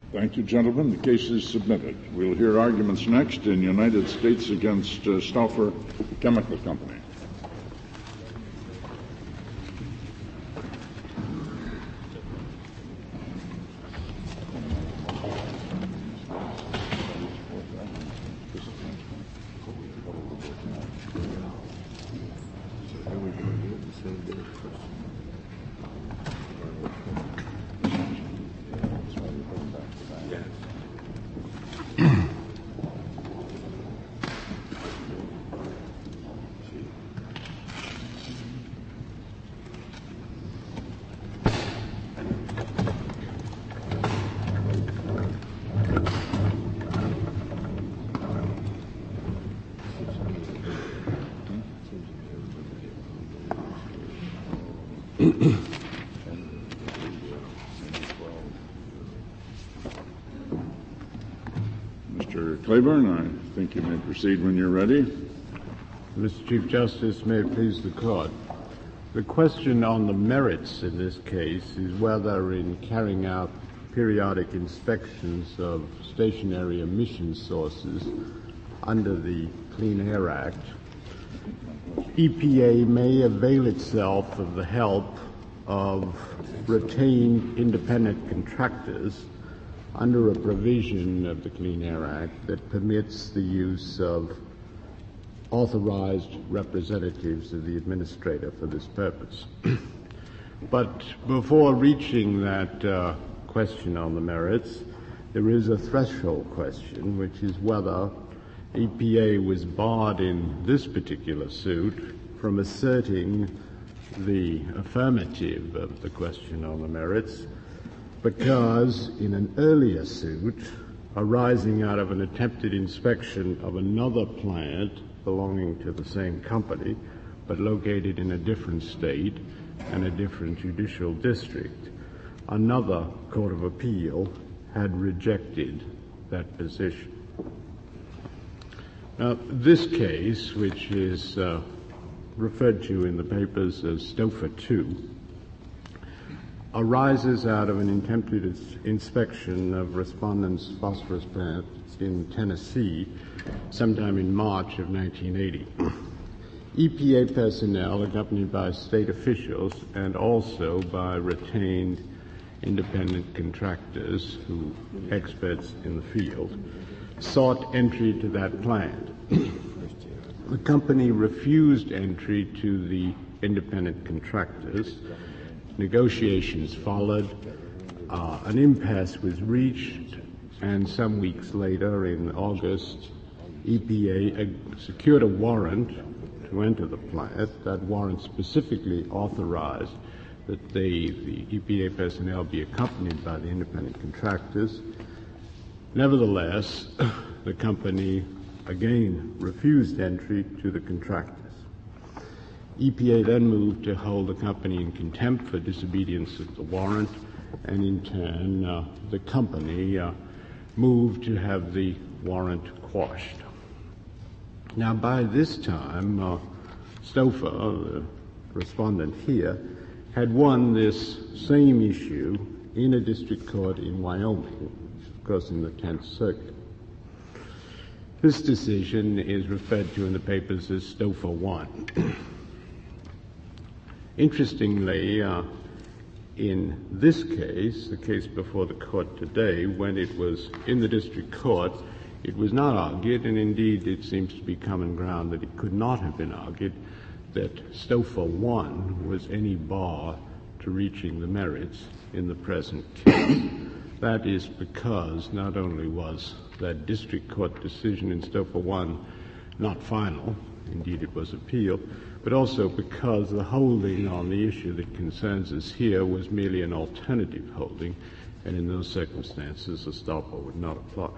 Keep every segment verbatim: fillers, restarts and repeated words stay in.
Thank you, gentlemen. The case is submitted. We'll hear arguments next in United States against uh, Stauffer Chemical Company. Mister Claiborne, I think you may proceed when you're ready. Mister Chief Justice, may it please the Court. The question on the merits in this case is whether, in carrying out periodic inspections of stationary emission sources under the Clean Air Act, E P A may avail itself of the help of retained independent contractors under a provision of the Clean Air Act that permits the use of authorized representatives of the administrator for this purpose. But before reaching that uh, question on the merits, there is a threshold question, which is whether E P A was barred in this particular suit from asserting the affirmative of the question on the merits, because in an earlier suit arising out of an attempted inspection of another plant belonging to the same company but located in a different state and a different judicial district, another court of appeal had rejected that position. Now, this case, which is uh, referred to in the papers as Stauffer two, arises out of an attempted inspection of respondents' phosphorus plant in Tennessee sometime in March of nineteen eighty. E P A personnel, accompanied by state officials and also by retained independent contractors who experts in the field, sought entry to that plant. The company refused entry to the independent contractors. Negotiations followed. Uh, an impasse was reached, and some weeks later, in August, E P A uh, secured a warrant to enter the plant. That warrant specifically authorized that they, the E P A personnel be accompanied by the independent contractors. Nevertheless, the company again refused entry to the contractors. E P A then moved to hold the company in contempt for disobedience of the warrant, and in turn, uh, the company uh, moved to have the warrant quashed. Now, by this time, uh, Stauffer, the respondent here, had won this same issue in a district court in Wyoming, of course in the Tenth Circuit. This decision is referred to in the papers as Stauffer one. Interestingly, uh, in this case, the case before the court today, when it was in the district court, it was not argued, and indeed it seems to be common ground that it could not have been argued, that Stauffer one was any bar to reaching the merits in the present case. That is because not only was that district court decision in Stauffer one not final, indeed it was appealed, but also because the holding on the issue that concerns us here was merely an alternative holding, and in those circumstances, estoppel would not apply.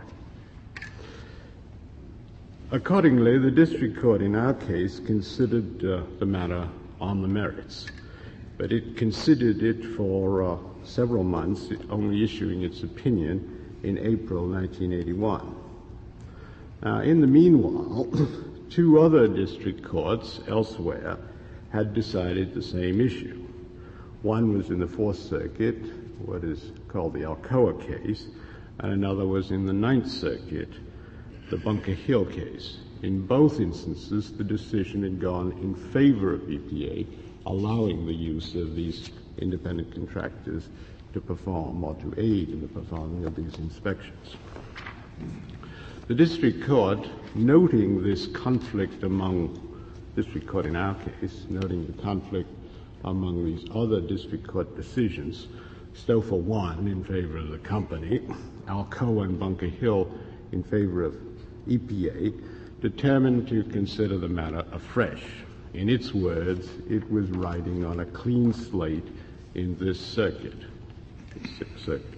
Accordingly, the district court in our case considered uh, the matter on the merits, but it considered it for uh, several months, only issuing its opinion in April nineteen eighty-one. Now, in the meanwhile, two other district courts elsewhere had decided the same issue. One was in the Fourth Circuit, what is called the Alcoa case, and another was in the Ninth Circuit, the Bunker Hill case. In both instances, the decision had gone in favor of E P A, allowing the use of these independent contractors to perform or to aid in the performing of these inspections. The district court, noting this conflict among, district court in our case, noting the conflict among these other district court decisions, Stouffer won in favor of the company, Alcoa and Bunker Hill in favor of E P A, determined to consider the matter afresh. In its words, it was riding on a clean slate in this circuit, the Sixth Circuit.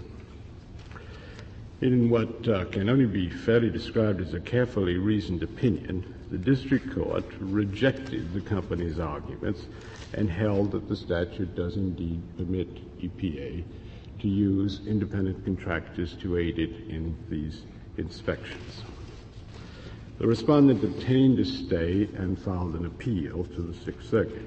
In what uh, can only be fairly described as a carefully reasoned opinion, the district court rejected the company's arguments and held that the statute does indeed permit E P A to use independent contractors to aid it in these inspections. The respondent obtained a stay and filed an appeal to the Sixth Circuit.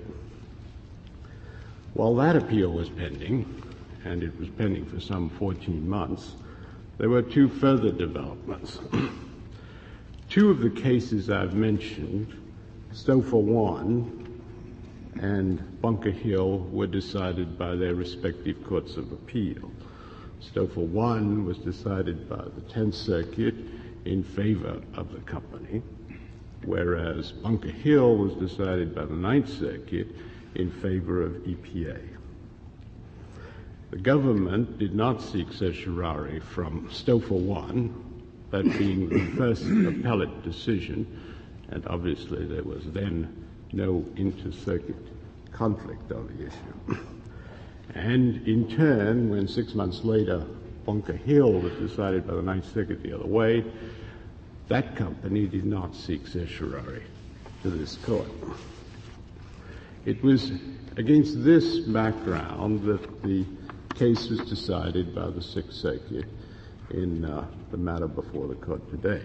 While that appeal was pending, and it was pending for some fourteen months, there were two further developments. Two of the cases I've mentioned, Stouffer one and Bunker Hill, were decided by their respective courts of appeal. Stouffer one was decided by the Tenth Circuit in favor of the company, whereas Bunker Hill was decided by the Ninth Circuit in favor of E P A. The government did not seek certiorari from Stouffer one, that being the first appellate decision, and obviously there was then no inter-circuit conflict on the issue. And in turn, when six months later Bunker Hill was decided by the Ninth Circuit the other way, that company did not seek certiorari to this court. It was against this background that the case was decided by the Sixth Circuit in uh, the matter before the court today.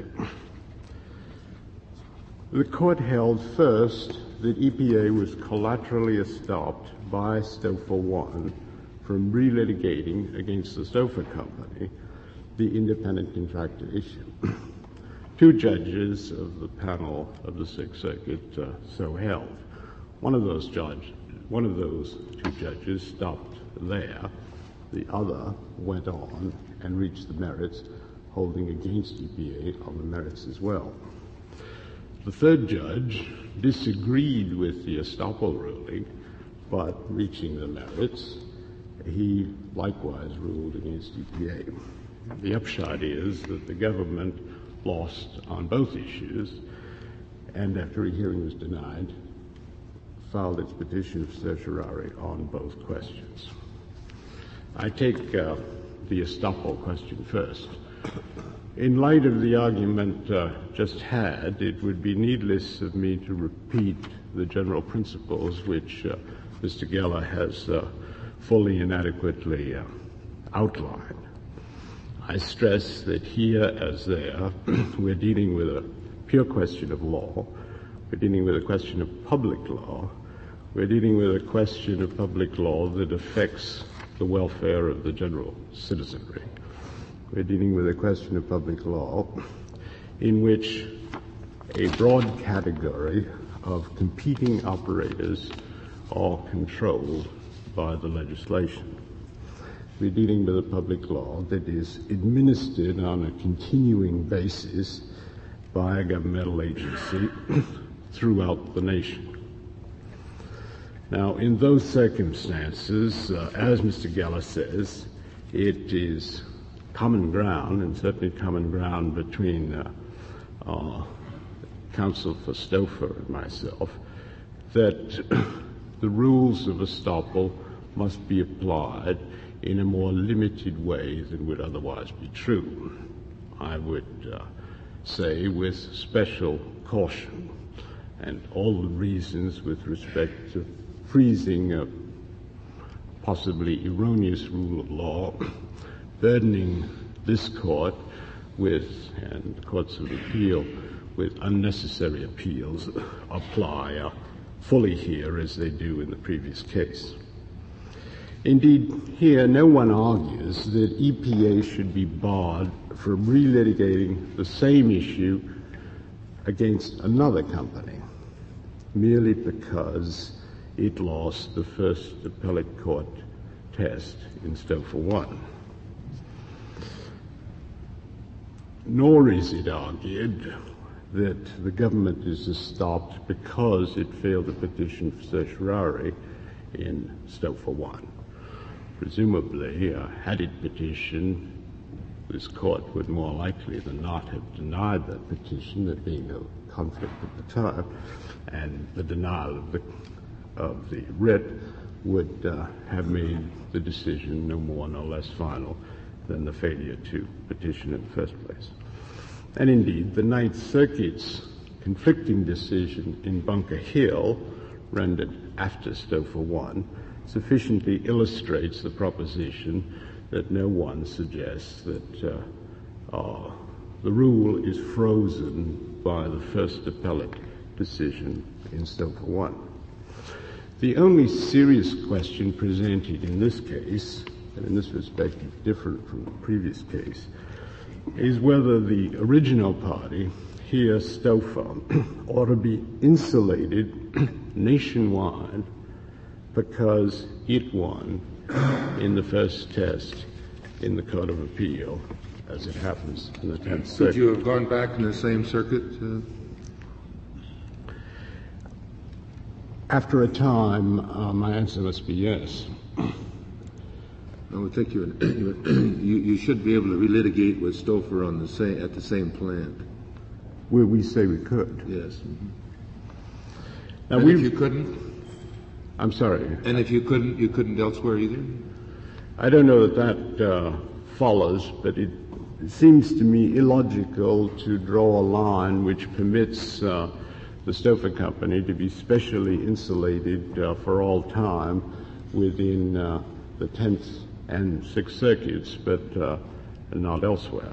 The court held first that E P A was collaterally estopped by Stouffer one from relitigating against the Stouffer company the independent contractor issue. Two judges of the panel of the Sixth Circuit uh, so held. One of those judge, one of those two judges stopped there. The other went on and reached the merits, holding against E P A on the merits as well. The third judge disagreed with the estoppel ruling, but reaching the merits, he likewise ruled against E P A. The upshot is that the government lost on both issues, and after a hearing was denied, filed its petition of certiorari on both questions. I take uh, the estoppel question first. In light of the argument uh, just had, it would be needless of me to repeat the general principles which uh, Mister Geller has uh, fully and adequately uh, outlined. I stress that here as there, we're dealing with a pure question of law. We're dealing with a question of public law. We're dealing with a question of public law that affects the welfare of the general citizenry. We're dealing with a question of public law in which a broad category of competing operators are controlled by the legislation. We're dealing with a public law that is administered on a continuing basis by a governmental agency throughout the nation. Now, in those circumstances, uh, as Mister Geller says, it is common ground, and certainly common ground between uh, uh, counsel for Stouffer and myself, that the rules of estoppel must be applied in a more limited way than would otherwise be true. I would uh, say with special caution, and all the reasons with respect to freezing a possibly erroneous rule of law, burdening this court with, and courts of appeal, with unnecessary appeals, apply uh, fully here as they do in the previous case. Indeed, here no one argues that E P A should be barred from relitigating the same issue against another company, merely because it lost the first appellate court test in Stouffer one. Nor is it argued that the government is stopped because it failed to petition for certiorari in Stouffer one. Presumably, uh, had it petitioned, this court would more likely than not have denied that petition, there being no conflict at the time, and the denial of the, of the writ would uh, have made the decision no more, no less final than the failure to petition in the first place. And indeed, the Ninth Circuit's conflicting decision in Bunker Hill, rendered after Stouffer one, sufficiently illustrates the proposition that no one suggests that uh, uh, the rule is frozen by the first appellate decision in Stouffer one. The only serious question presented in this case, and in this respect is different from the previous case, is whether the original party, here Stouffer, ought to be insulated nationwide because it won in the first test in the Court of Appeal, as it happens in the Tenth Circuit. Could you have gone back in the same circuit? Uh... After a time, uh, my answer must be yes. I would think you, would, you you should be able to relitigate with Stouffer on the same at the same plant. Where we say we could. Yes. Mm-hmm. Now and we, if you couldn't? I'm sorry. And if you couldn't, you couldn't elsewhere either? I don't know that that uh, follows, but it, it seems to me illogical to draw a line which permits uh, the Stouffer Company to be specially insulated uh, for all time within uh, the Tenth and Sixth Circuits, but uh, not elsewhere.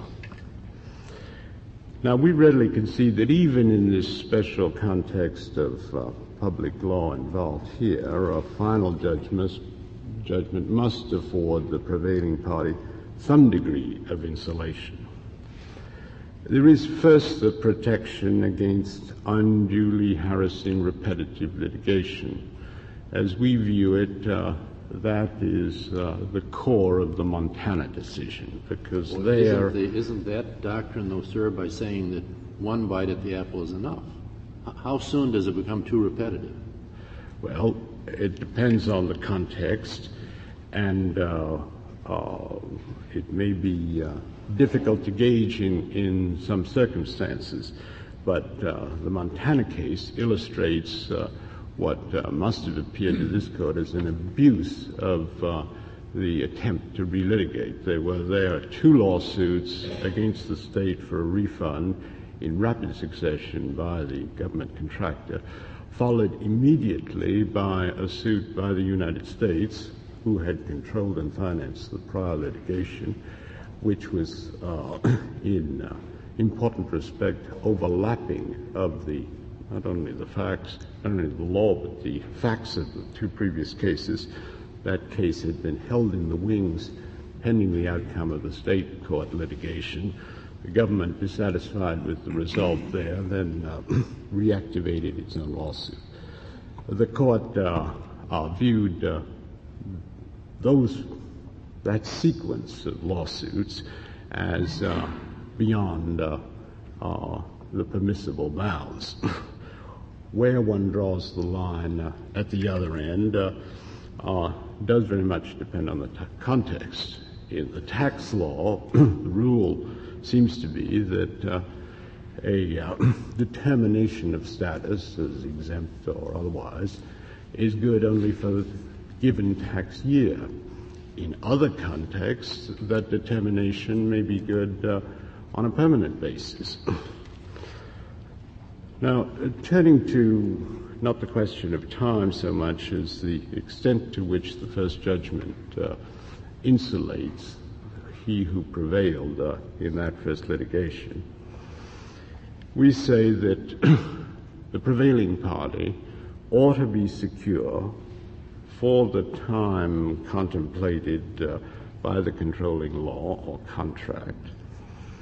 Now, we readily concede that even in this special context of uh, public law involved here, a final judgment, judgment must afford the prevailing party some degree of insulation. There is first the protection against unduly harassing repetitive litigation. As we view it, uh, that is uh, the core of the Montana decision, because well, there... Isn't, the, isn't that doctrine, though, sir, by saying that one bite at the apple is enough? How soon does it become too repetitive? Well, it depends on the context, and uh, uh, it may be uh, difficult to gauge in, in some circumstances, but uh, the Montana case illustrates uh, what uh, must have appeared to this court as an abuse of uh, the attempt to relitigate. There were there two lawsuits against the state for a refund in rapid succession by the government contractor, followed immediately by a suit by the United States, who had controlled and financed the prior litigation, which was uh, in uh, important respect overlapping of the not only the facts, not only the law, but the facts of the two previous cases. That case had been held in the wings pending the outcome of the state court litigation. The government, dissatisfied with the result there, then uh, reactivated its own lawsuit. The court uh, uh, viewed uh, those that sequence of lawsuits as uh, beyond uh, uh, the permissible bounds. Where one draws the line uh, at the other end uh, uh, does very much depend on the t- context. In the tax law, the rule seems to be that uh, a uh, determination of status as exempt or otherwise is good only for the given tax year. In other contexts, that determination may be good uh, on a permanent basis. Now, uh, turning to not the question of time so much as the extent to which the first judgment uh, insulates he who prevailed uh, in that first litigation, we say that the prevailing party ought to be secure for the time contemplated uh, by the controlling law or contract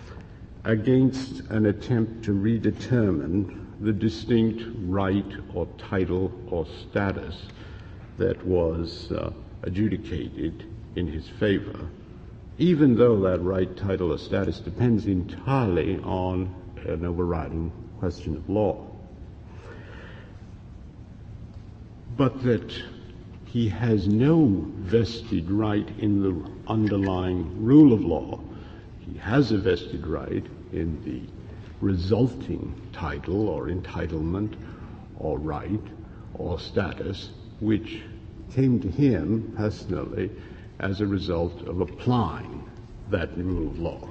against an attempt to redetermine the distinct right or title or status that was uh, adjudicated in his favor, even though that right, title, or status depends entirely on an overriding question of law. But that he has no vested right in the underlying rule of law. He has a vested right in the resulting title or entitlement or right or status, which came to him personally as a result of applying that rule of law.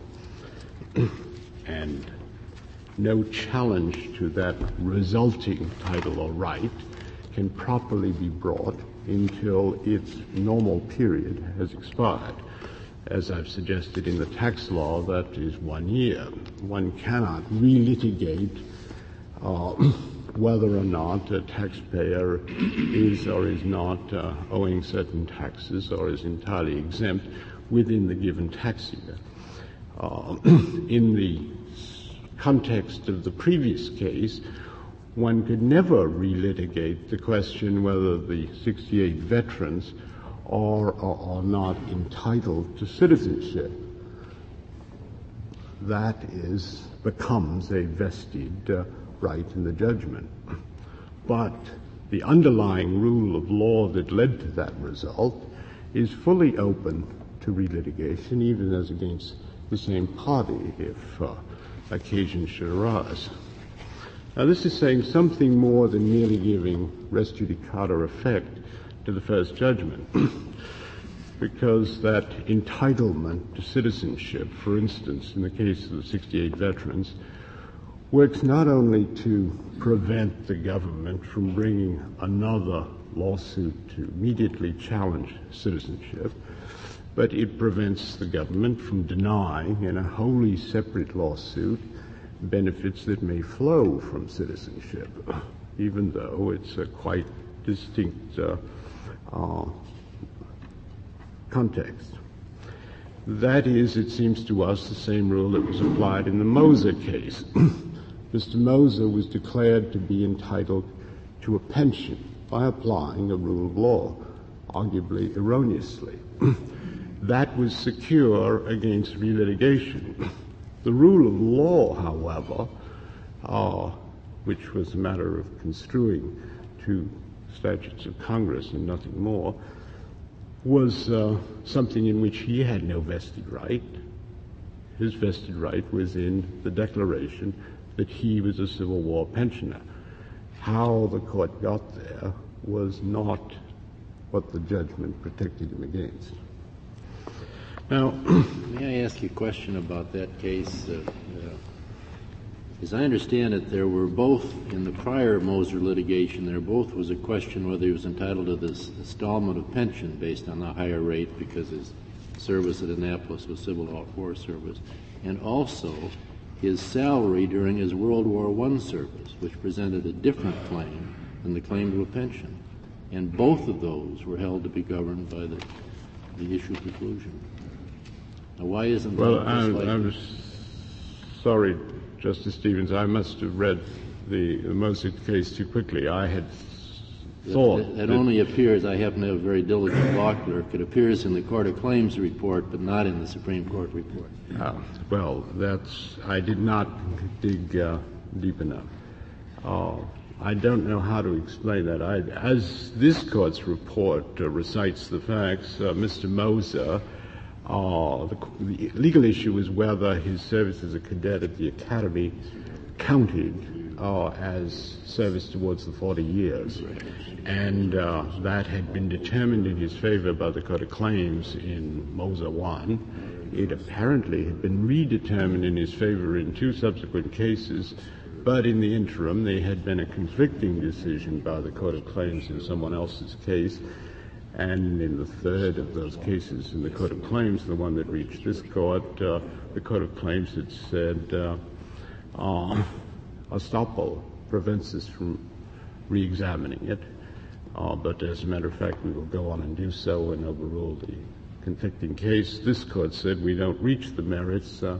And no challenge to that resulting title or right can properly be brought until its normal period has expired. As I've suggested in the tax law, that is one year. One cannot relitigate uh, whether or not a taxpayer is or is not uh, owing certain taxes or is entirely exempt within the given tax year. Uh, in the context of the previous case, one could never relitigate the question whether the sixty-eight veterans are or are not entitled to citizenship. That is, becomes a vested uh, right in the judgment. But the underlying rule of law that led to that result is fully open to relitigation, even as against the same party, if uh, occasion should arise. Now, this is saying something more than merely giving res judicata effect to the first judgment, because that entitlement to citizenship, for instance, in the case of the sixty-eight veterans, works not only to prevent the government from bringing another lawsuit to immediately challenge citizenship, but it prevents the government from denying in a wholly separate lawsuit benefits that may flow from citizenship, even though it's a quite distinct uh, uh, context. That is, it seems to us, the same rule that was applied in the Moser case. Mister Moser was declared to be entitled to a pension by applying a rule of law, arguably erroneously. That was secure against relitigation. The rule of law, however, uh, which was a matter of construing two statutes of Congress and nothing more, was uh, something in which he had no vested right. His vested right was in the declaration that he was a Civil War pensioner. How the court got there was not what the judgment protected him against. Now, may I ask you a question about that case? Uh, uh, as I understand it, there were both, in the prior Moser litigation, there both was a question whether he was entitled to this installment of pension based on the higher rate because his service at Annapolis was Civil War service, and also his salary during his World War One service, which presented a different claim than the claim to a pension. And both of those were held to be governed by the, the issue preclusion. Now, why isn't well, that I'm, like I'm sorry, Justice Stevens, I must have read the, the Moser case too quickly. I had thought It, it only appears, I happen to have a very diligent law clerk, it appears in the Court of Claims report, but not in the Supreme Court report. Uh, well, that's, I did not dig uh, deep enough. Uh, I don't know how to explain that. I, as this Court's report uh, recites the facts, uh, Mister Moser, uh, the, the legal issue is whether his service as a cadet at the Academy counted uh, as service towards the forty years. And uh, that had been determined in his favor by the Court of Claims in Moser one. It apparently had been redetermined in his favor in two subsequent cases, but in the interim there had been a conflicting decision by the Court of Claims in someone else's case, and in the third of those cases in the Court of Claims, the one that reached this court, uh, the Court of Claims had said uh, uh, estoppel prevents us from re-examining it, uh, but as a matter of fact we will go on and do so and overrule the conflicting case. This court said we don't reach the merits, uh,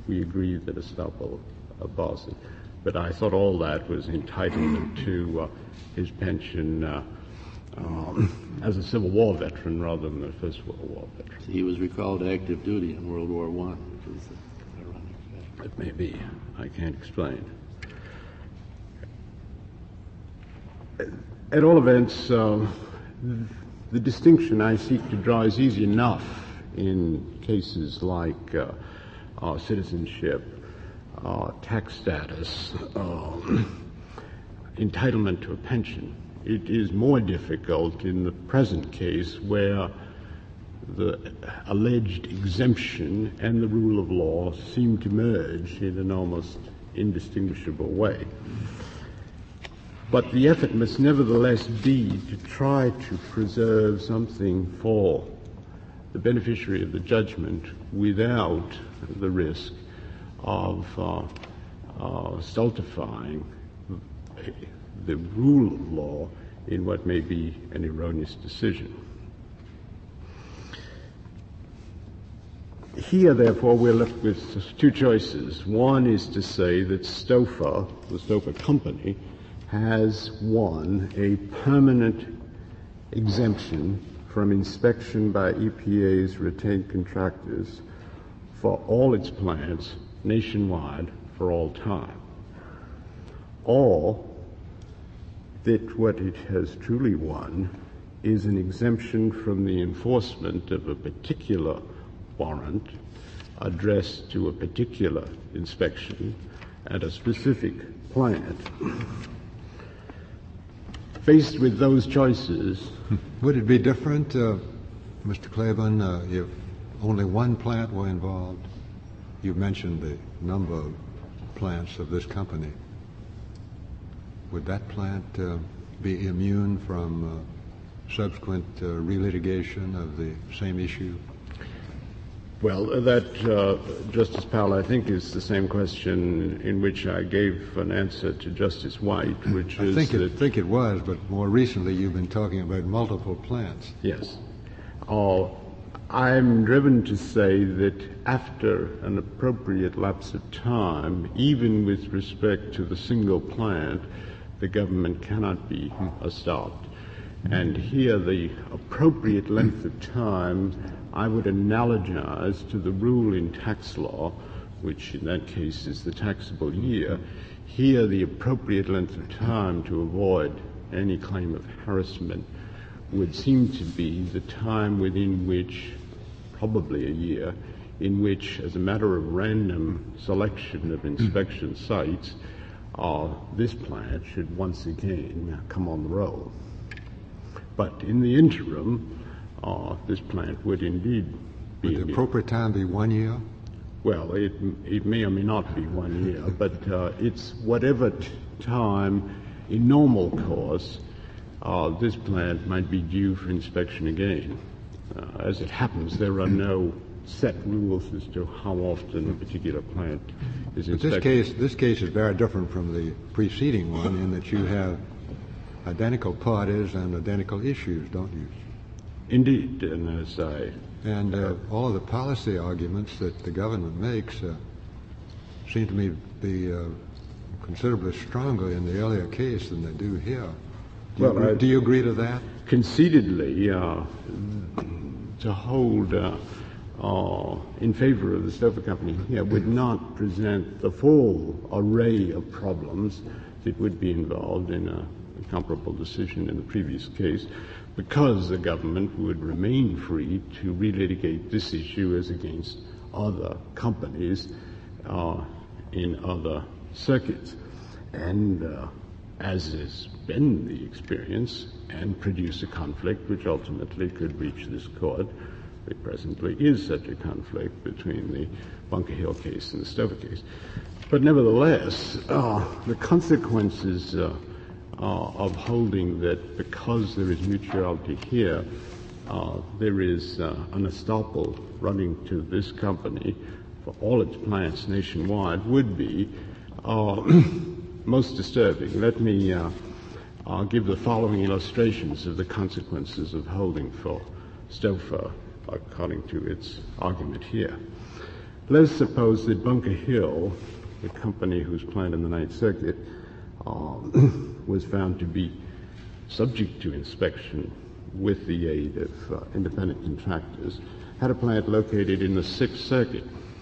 we agree that estoppel uh, bars it. But I thought all that was entitlement to uh, his pension uh, um, as a Civil War veteran rather than a First World War veteran. He was recalled to active duty in World War One, which is an ironic fact. It may be. I can't explain. At all events, uh, the distinction I seek to draw is easy enough in cases like uh, uh, citizenship, uh, tax status, uh, entitlement to a pension. It is more difficult in the present case where the alleged exemption and the rule of law seem to merge in an almost indistinguishable way. But the effort must nevertheless be to try to preserve something for the beneficiary of the judgment without the risk of uh, uh, stultifying the rule of law in what may be an erroneous decision. Here, therefore, we're left with two choices. One is to say that Stouffer, the Stouffer Company, has, one, a permanent exemption from inspection by E P A's retained contractors for all its plants nationwide for all time, or that what it has truly won is an exemption from the enforcement of a particular warrant addressed to a particular inspection at a specific plant. Faced with those choices... Would it be different, uh, Mister Claiborne, uh, if only one plant were involved? You mentioned the number of plants of this company. Would that plant uh, be immune from uh, subsequent uh, relitigation of the same issue? Well, that, uh, Justice Powell, I think is the same question in which I gave an answer to Justice White, which I is think that... I think it was, but more recently you've been talking about multiple plants. Yes. Uh, I'm driven to say that after an appropriate lapse of time, even with respect to the single plant, the government cannot be uh, stopped. And here the appropriate length of time I would analogize to the rule in tax law, which in that case is the taxable year. Here the appropriate length of time to avoid any claim of harassment would seem to be the time within which, probably a year, in which, as a matter of random selection of inspection sites, uh, this plant should once again come on the roll. But in the interim, uh, this plant would indeed be... Would the appropriate time be one year? Well, it, it may or may not be one year, but uh, it's whatever t- time in normal course uh, this plant might be due for inspection again. Uh, as it happens, there are no set rules as to how often a particular plant is But inspected. this case, this case is very different from the preceding one in that you have identical parties and identical issues, don't you? Indeed, and as I... And uh, all of the policy arguments that the government makes uh, seem to me to be uh, considerably stronger in the earlier case than they do here. Do you, Well, agree, I- do you agree to that? Conceitedly, uh, to hold uh, uh, in favor of the Stouffer Company here would not present the full array of problems that would be involved in a, a comparable decision in the previous case, because the government would remain free to relitigate this issue as against other companies uh, in other circuits. And uh, as has been the experience, and produce a conflict which ultimately could reach this court. There presently is such a conflict between the Bunker Hill case and the Stouffer case. But nevertheless, uh, the consequences uh, uh, of holding that because there is mutuality here, uh, there is uh, an estoppel running to this company for all its plants nationwide would be uh, most disturbing. Let me uh, uh, give the following illustrations of the consequences of holding for Stouffer according to its argument here. let's suppose that Bunker Hill, the company whose plant in the Ninth Circuit uh, was found to be subject to inspection with the aid of uh, independent contractors, had a plant located in the Sixth Circuit.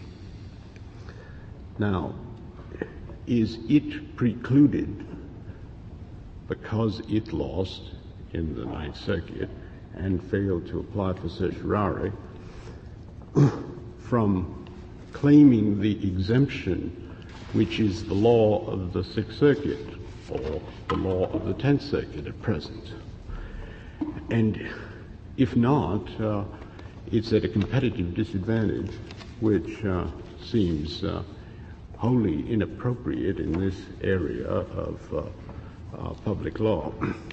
Now, is it precluded because it lost in the Ninth Circuit and failed to apply for certiorari from claiming the exemption which is the law of the Sixth Circuit or the law of the Tenth Circuit at present? And if not, uh, it's at a competitive disadvantage, which uh, seems uh, wholly inappropriate in this area of uh, uh, public law.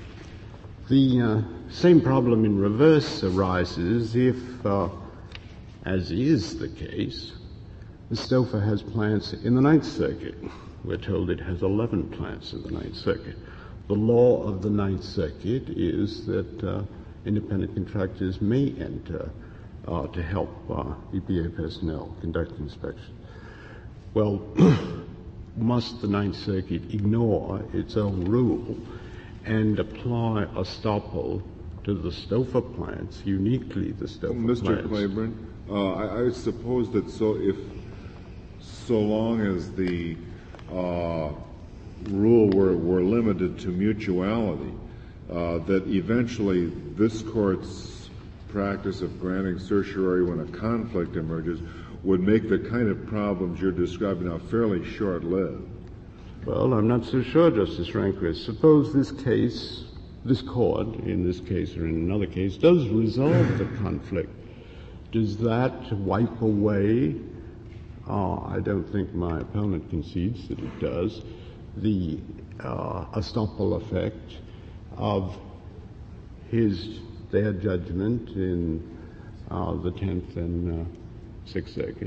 The uh, same problem in reverse arises if, uh, as is the case, the Stouffer has plants in the Ninth Circuit. We're told it has eleven plants in the Ninth Circuit. The law of the Ninth Circuit is that uh, independent contractors may enter uh, to help uh, E P A personnel conduct inspection. Well, must the Ninth Circuit ignore its own rule and apply estoppel to the Stouffer plants, uniquely the Stouffer Mister plants? Mister Claiborne, uh, I, I suppose that so if so long as the uh, rule were, were limited to mutuality, uh, that eventually this court's practice of granting certiorari when a conflict emerges would make the kind of problems you're describing now fairly short-lived. Well, I'm not so sure, Justice Rehnquist. Suppose this case, this court, in this case or in another case, does resolve the conflict. Does that wipe away, uh, I don't think my opponent concedes that it does, the uh, estoppel effect of his, their judgment in uh, the Tenth and uh, Sixth Circuit?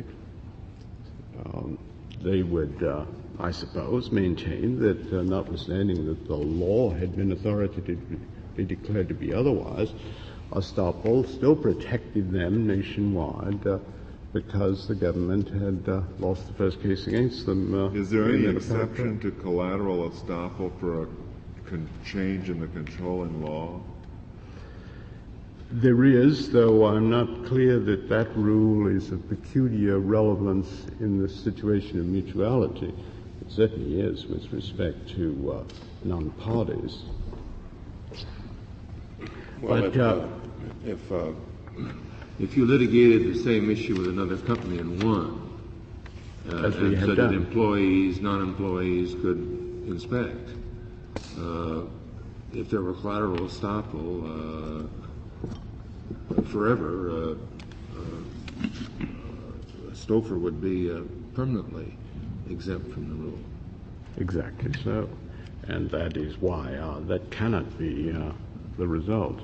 Um, they would, uh, I suppose, maintain that uh, notwithstanding that the law had been authoritatively declared to be otherwise, estoppel still protected them nationwide uh, because the government had uh, lost the first case against them. Uh, Is there any in exception to collateral estoppel for a con- change in the controlling law? There is, though I'm not clear that that rule is of peculiar relevance in the situation of mutuality. It certainly is with respect to uh, non-parties. Well, but if, uh, uh, if, uh, if you litigated the same issue with another company and won, uh, As we and have so that done. employees, non-employees could inspect, uh, if there were collateral estoppel, uh, forever, uh, uh, Stouffer would be uh, permanently exempt from the rule. Exactly so. And that is why uh, that cannot be uh, the result.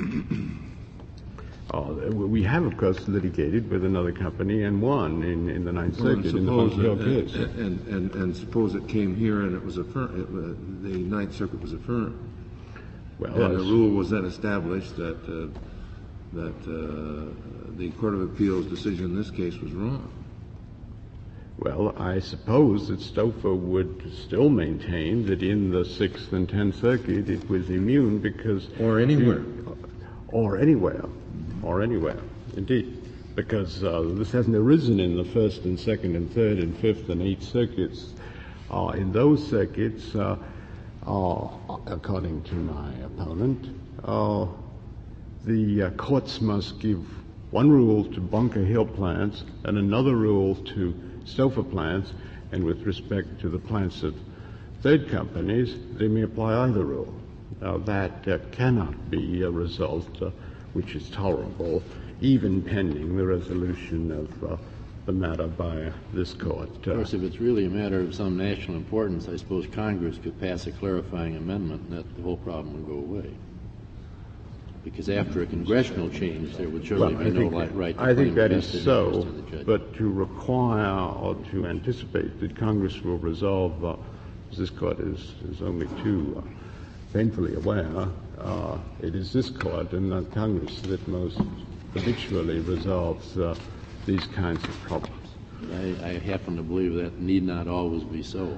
uh, we have, of course, litigated with another company and won in, in the Ninth Well, Circuit in the Bunker Hill and, case. and, and, and suppose it came here and it was affirmed, it, uh, the Ninth Circuit was affirmed. Well, And the as- rule was then established that uh, that uh, the Court of Appeals decision in this case was wrong. Well, I suppose that Stouffer would still maintain that in the Sixth and Tenth Circuit it was immune because... Or anywhere. Or anywhere. Or anywhere, indeed. Because uh, this hasn't arisen in the First and Second and Third and Fifth and Eighth Circuits. Uh, in those circuits, uh, uh, according to my opponent, uh, the uh, courts must give one rule to Bunker Hill plants and another rule to Stouffer plants, and with respect to the plants of third companies, they may apply either rule. Now, that uh, cannot be a result uh, which is tolerable, even pending the resolution of uh, the matter by this court. Of course, if it's really a matter of some national importance, I suppose Congress could pass a clarifying amendment and that the whole problem would go away. Because after a congressional change, there would surely Well, be I no think, li- right to I think claim that is vested so, interest in the judge. but to require or to anticipate that Congress will resolve, uh, as this court is, is only too uh, painfully aware, uh, it is this court and not Congress that most habitually resolves uh, these kinds of problems. I, I happen to believe that need not always be so.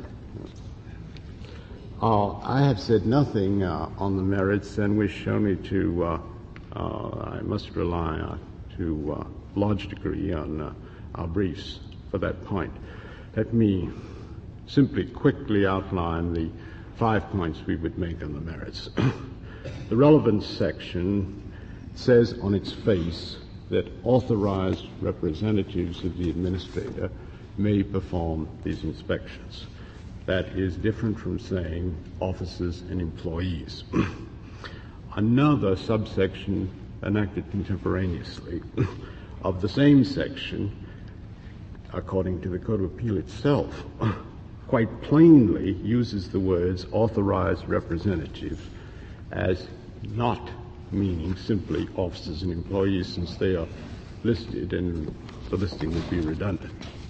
Uh, I have said nothing uh, on the merits and wish only to, uh, uh, I must rely on, to uh, large degree on uh, our briefs for that point. Let me simply quickly outline the five points we would make on the merits. The relevance section says on its face that authorized representatives of the administrator may perform these inspections. That is different from saying officers and employees. Another subsection enacted contemporaneously of the same section, according to the Code of Appeal itself, quite plainly uses the words authorized representatives as not meaning simply officers and employees, since they are listed and the listing would be redundant.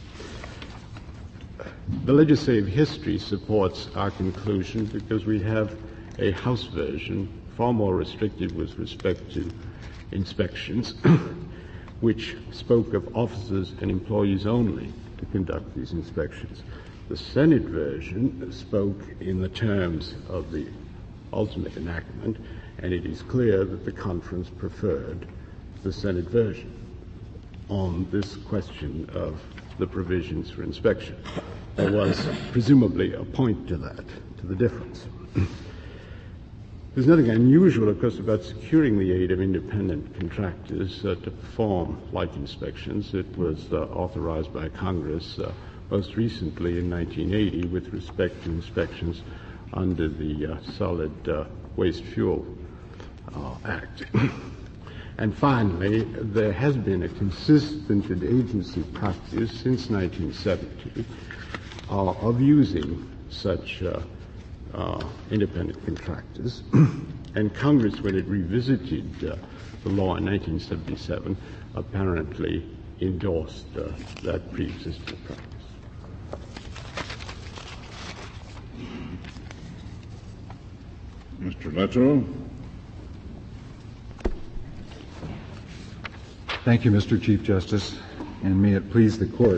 The legislative history supports our conclusion because we have a House version far more restrictive with respect to inspections, which spoke of officers and employees only to conduct these inspections. The Senate version spoke in the terms of the ultimate enactment, and it is clear that the conference preferred the Senate version on this question of the provisions for inspection. There was presumably a point to that, to the difference. There's nothing unusual, of course, about securing the aid of independent contractors uh, to perform like inspections. It was uh, authorized by Congress uh, most recently in nineteen eighty with respect to inspections under the uh, Solid uh, Waste Fuel uh, Act. And finally, there has been a consistent agency practice since nineteen seventy uh, of using such uh, uh, independent contractors. And Congress, when it revisited uh, the law in nineteen seventy-seven, apparently endorsed uh, that pre-existing practice. Mister Leto. Thank you, Mister Chief Justice, and may it please the Court.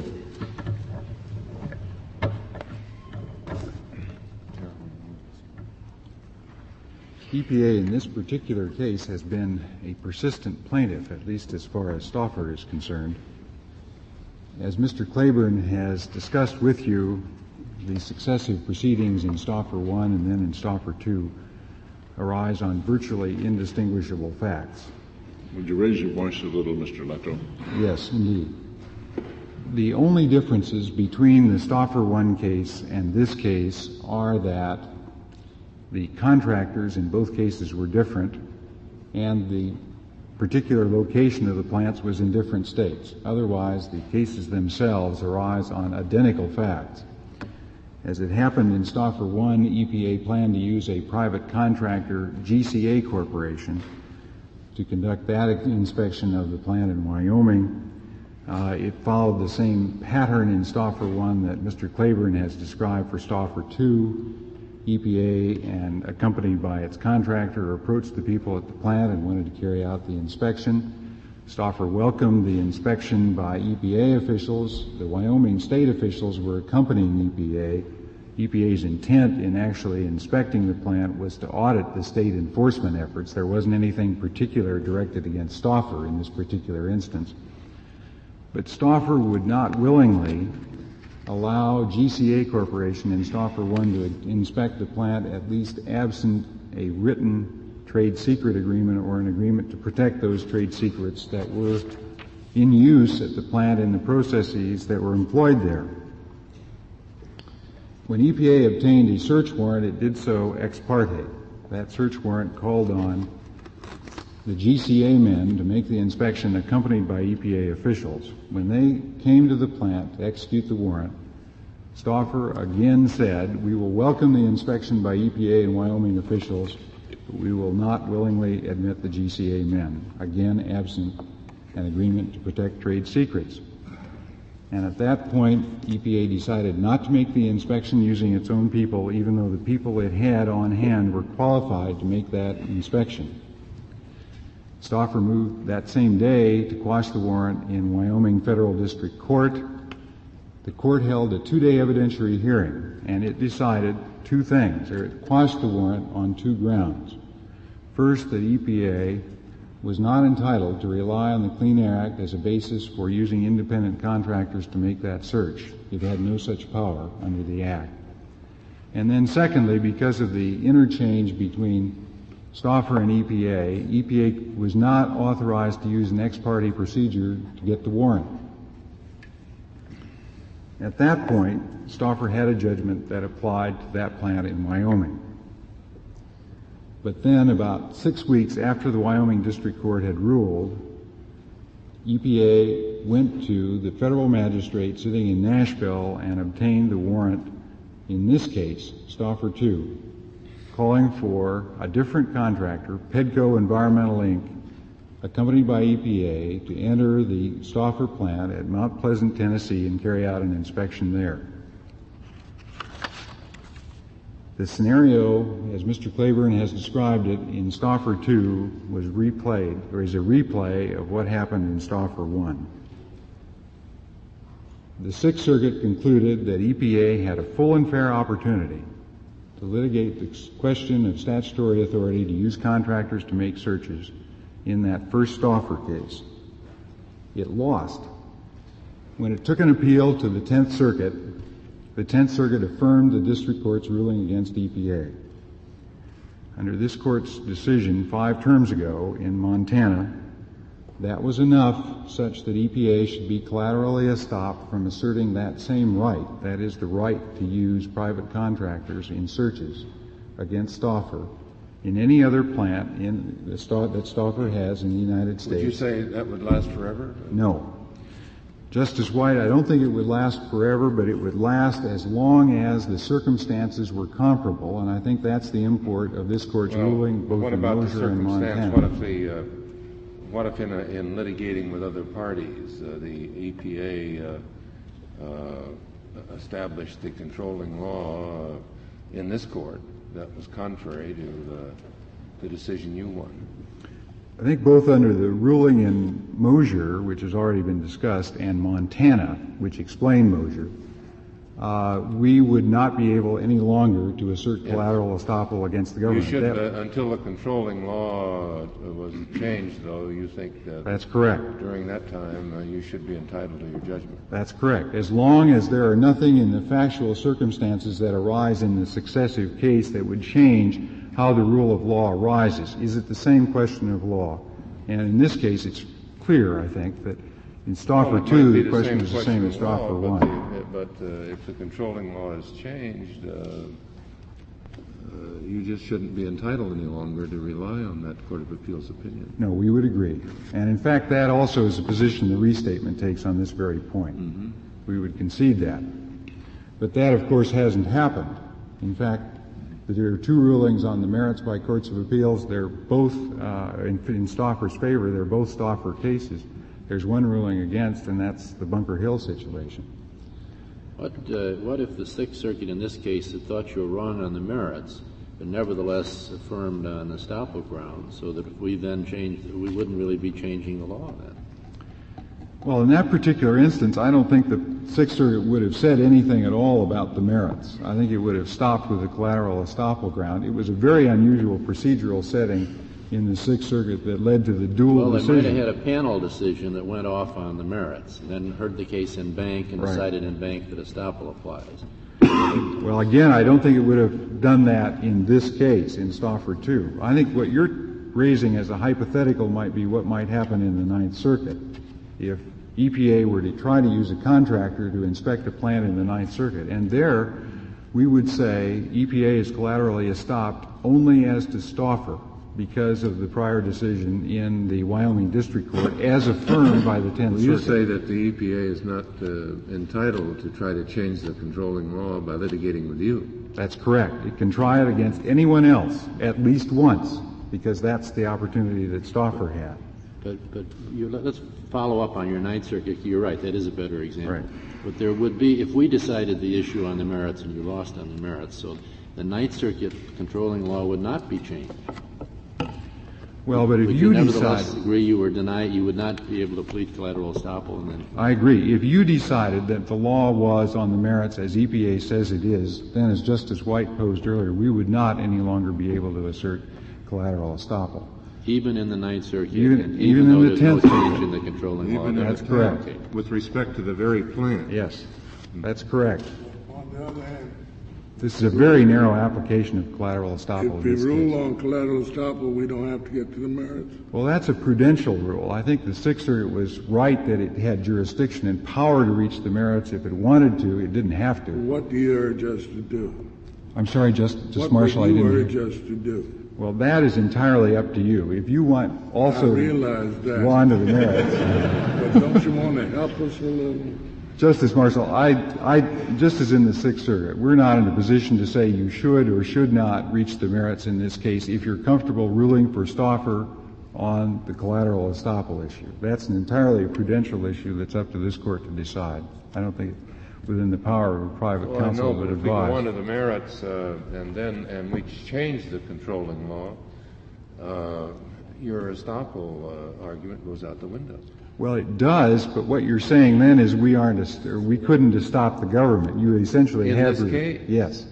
E P A in this particular case has been a persistent plaintiff, at least as far as Stauffer is concerned. As Mister Claiborne has discussed with you, the successive proceedings in Stauffer one and then in Stauffer two arise on virtually indistinguishable facts. Would you raise your voice a little, Mister Leto? Yes, indeed. The only differences between the Stauffer one case and this case are that the contractors in both cases were different and the particular location of the plants was in different states. Otherwise, the cases themselves arise on identical facts. As it happened in Stauffer one, E P A planned to use a private contractor, G C A Corporation, to conduct that inspection of the plant in Wyoming. Uh, it followed the same pattern in Stauffer one that Mister Claiborne has described for Stauffer two. E P A, and accompanied by its contractor, approached the people at the plant and wanted to carry out the inspection. Stauffer welcomed the inspection by E P A officials. The Wyoming state officials were accompanying E P A. E P A's intent in actually inspecting the plant was to audit the state enforcement efforts. There wasn't anything particular directed against Stauffer in this particular instance. But Stauffer would not willingly allow G C A Corporation in Stauffer one to inspect the plant, at least absent a written trade secret agreement or an agreement to protect those trade secrets that were in use at the plant and the processes that were employed there. When E P A obtained a search warrant, it did so ex parte. That search warrant called on the G C A men to make the inspection accompanied by E P A officials. When they came to the plant to execute the warrant, Stauffer again said, "We will welcome the inspection by E P A and Wyoming officials, but we will not willingly admit the G C A men," again absent an agreement to protect trade secrets. And at that point, E P A decided not to make the inspection using its own people, even though the people it had on hand were qualified to make that inspection. Stauffer moved that same day to quash the warrant in Wyoming Federal District Court, the court held a two-day evidentiary hearing, and it decided two things, or it quashed the warrant on two grounds. First, that E P A was not entitled to rely on the Clean Air Act as a basis for using independent contractors to make that search. It had no such power under the Act. And then secondly, because of the interchange between Stauffer and E P A, E P A was not authorized to use an ex parte procedure to get the warrant. At that point, Stauffer had a judgment that applied to that plant in Wyoming. But then, about six weeks after the Wyoming District Court had ruled, E P A went to the federal magistrate sitting in Nashville and obtained the warrant, in this case, Stauffer two, calling for a different contractor, Pedco Environmental Incorporated, accompanied by E P A, to enter the Stauffer plant at Mount Pleasant, Tennessee, and carry out an inspection there. The scenario, as Mister Claiborne has described it in Stauffer two, was replayed, or is a replay of what happened in Stauffer one. The Sixth Circuit concluded that E P A had a full and fair opportunity to litigate the question of statutory authority to use contractors to make searches in that first Stauffer case. It lost. When it took an appeal to the Tenth Circuit, the Tenth Circuit affirmed the district court's ruling against E P A. Under this court's decision five terms ago in Montana, that was enough such that E P A should be collaterally estopped from asserting that same right, that is, the right to use private contractors in searches against Stauffer in any other plant in the Sta- that Stauffer has in the United States. Would you say that would last forever? No. Justice White, I don't think it would last forever, but it would last as long as the circumstances were comparable, and I think that's the import of this court's well, ruling, both what in about Moser the and Montana. What if the, uh, what if in, a, in litigating with other parties, uh, the E P A uh, uh, established the controlling law uh, in this court that was contrary to the, the decision you won? I think both under the ruling in Moser, which has already been discussed, and Montana, which explained Moser, uh, we would not be able any longer to assert yes. collateral estoppel against the government. You should, that, uh, until the controlling law uh, was changed, though, you think that that's correct. During that time, uh, you should be entitled to your judgment. That's correct. As long as there are nothing in the factual circumstances that arise in the successive case that would change how the rule of law arises. Is it the same question of law? And in this case, it's clear, I think, that in Stauffer well, two, the, the question is the question same as Stauffer law, one. But, the, but uh, if the controlling law has changed, uh, uh, you just shouldn't be entitled any longer to rely on that Court of Appeals opinion. No, we would agree. And in fact, that also is a position the restatement takes on this very point. Mm-hmm. We would concede that. But that, of course, hasn't happened. In fact, there are two rulings on the merits by courts of appeals. They're both, uh, in, in Stauffer's favor, they're both Stauffer cases. There's one ruling against, and that's the Bunker Hill situation. What, uh, what if the Sixth Circuit in this case had thought you were wrong on the merits, but nevertheless affirmed on estoppel grounds, so that if we then changed, we wouldn't really be changing the law then? Well, in that particular instance, I don't think the Sixth Circuit would have said anything at all about the merits. I think it would have stopped with the collateral estoppel ground. It was a very unusual procedural setting in the Sixth Circuit that led to the dual well, decision. Well, they might have had a panel decision that went off on the merits, and then heard the case in bank and right. decided in bank that estoppel applies. Well, again, I don't think it would have done that in this case, in Stauffer two. I think what you're raising as a hypothetical might be what might happen in the Ninth Circuit if E P A were to try to use a contractor to inspect a plant in the Ninth Circuit. And there, we would say E P A is collaterally estopped only as to Stauffer because of the prior decision in the Wyoming District Court as affirmed by the Tenth well, you Circuit. You say that the E P A is not uh, entitled to try to change the controlling law by litigating with you. That's correct. It can try it against anyone else at least once because that's the opportunity that Stauffer had. But, but you, let's follow up on your Ninth Circuit. You're right, that is a better example. Right. But there would be, if we decided the issue on the merits and you lost on the merits, so the Ninth Circuit controlling law would not be changed. Well, but if would you, you nevertheless decide, agree you were denied, you would not be able to plead collateral estoppel, and then I agree. If you decided that the law was on the merits as E P A says it is, then as Justice White posed earlier, we would not any longer be able to assert collateral estoppel. Even in the Ninth Circuit, Even, and even even though in the there's tenth no change Circuit. in the controlling law. Even in That's the correct. plan, with respect to the very plan. Yes, that's correct. On the other hand, This is a very narrow application of collateral estoppel. if in we this rule case. on collateral estoppel, we don't have to get to the merits. Well, that's a prudential rule. I think the Sixth Circuit was right that it had jurisdiction and power to reach the merits if it wanted to. It didn't have to. What do you urge us to do? I'm sorry, just, just What Marshall, I would you didn't urge hear. us to do? Well, that is entirely up to you. If you want also I realize to that. go on to the merits. But don't you want to help us a little? Justice Marshall, I, I, just as in the Sixth Circuit, we're not in a position to say you should or should not reach the merits in this case if you're comfortable ruling for Stauffer on the collateral estoppel issue. That's an entirely prudential issue that's up to this court to decide. I don't think it's within the power of a private Well, I counsel know, to but if we go advise. on to the merits, uh, and then, and we change the controlling law, uh, your estoppel uh, argument goes out the window. Well, it does, but what you're saying then is we aren't, a, or we couldn't stop the government. You essentially In have this case? Yes.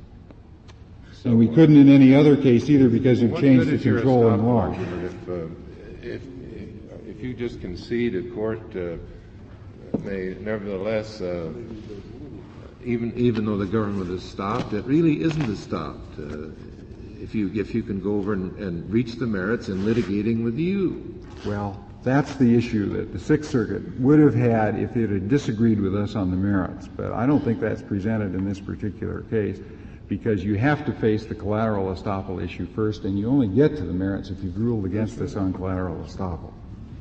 And we couldn't in any other case either because you've What changed good the is your controlling estoppel law. argument if, uh, if, if you just concede a court uh, may nevertheless, uh, even even though the government is stopped, it really isn't stopped. Uh, if you if you can go over and, and reach the merits in litigating with you. Well, that's the issue that the Sixth Circuit would have had if it had disagreed with us on the merits. But I don't think that's presented in this particular case because you have to face the collateral estoppel issue first, and you only get to the merits if you've ruled against us on collateral estoppel.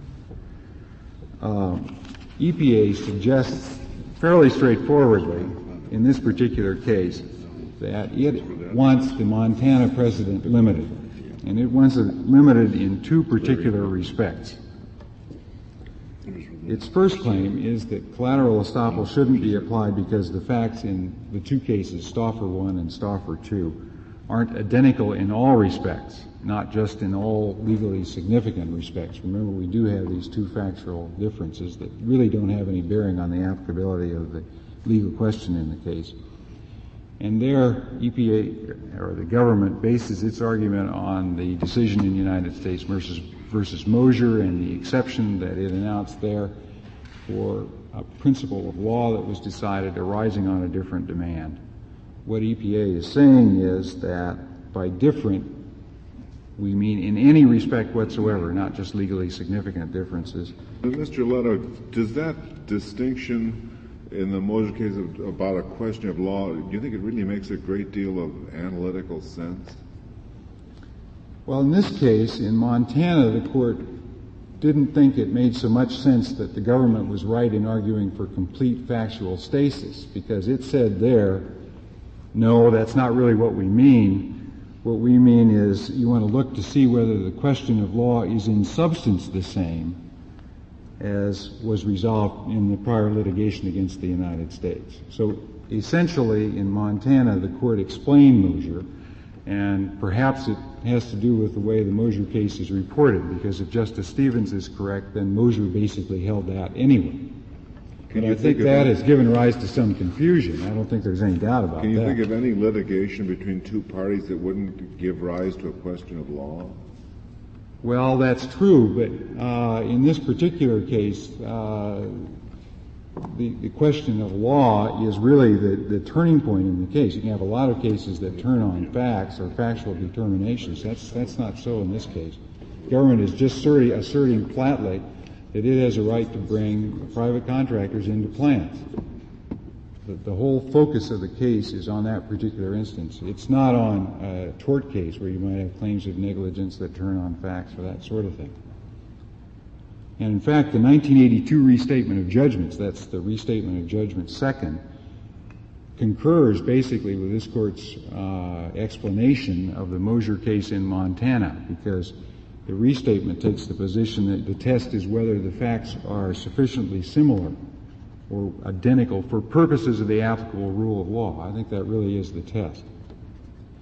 Um, E P A suggests fairly straightforwardly in this particular case that it wants the Montana precedent limited, and it wants it limited in two particular respects. Its first claim is that collateral estoppel shouldn't be applied because the facts in the two cases, Stauffer one and Stauffer two, aren't identical in all respects, not just in all legally significant respects. Remember, we do have these two factual differences that really don't have any bearing on the applicability of the legal question in the case. And there, E P A, or the government, bases its argument on the decision in the United States versus, versus Mosier and the exception that it announced there for a principle of law that was decided arising on a different demand. What E P A is saying is that by different, we mean in any respect whatsoever, not just legally significant differences. Mister Leto, does that distinction in the Mosier case of, about a question of law, do you think it really makes a great deal of analytical sense? Well, in this case, in Montana, the court didn't think it made so much sense that the government was right in arguing for complete factual stasis, because it said there, no, that's not really what we mean. What we mean is you want to look to see whether the question of law is in substance the same as was resolved in the prior litigation against the United States. So essentially, in Montana, the court explained Mosier, and perhaps it has to do with the way the Mosier case is reported, because if Justice Stevens is correct, then Mosier basically held that anyway. Can but you I think think that of, has given rise to some confusion. I don't think there's any doubt about that. Can you think of any litigation between two parties that wouldn't give rise to a question of law? Well, that's true, but uh, in this particular case, uh, the, the question of law is really the, the turning point in the case. You can have a lot of cases that turn on facts or factual determinations. That's that's not so in this case. The government is just asserting, asserting flatly that it has a right to bring private contractors into plants. The, the whole focus of the case is on that particular instance. It's not on a tort case where you might have claims of negligence that turn on facts or that sort of thing. And in fact, the nineteen eighty-two Restatement of Judgments, that's the Restatement of Judgments second, concurs basically with this Court's uh, explanation of the Mosier case in Montana, because the restatement takes the position that the test is whether the facts are sufficiently similar or identical for purposes of the applicable rule of law. I think that really is the test.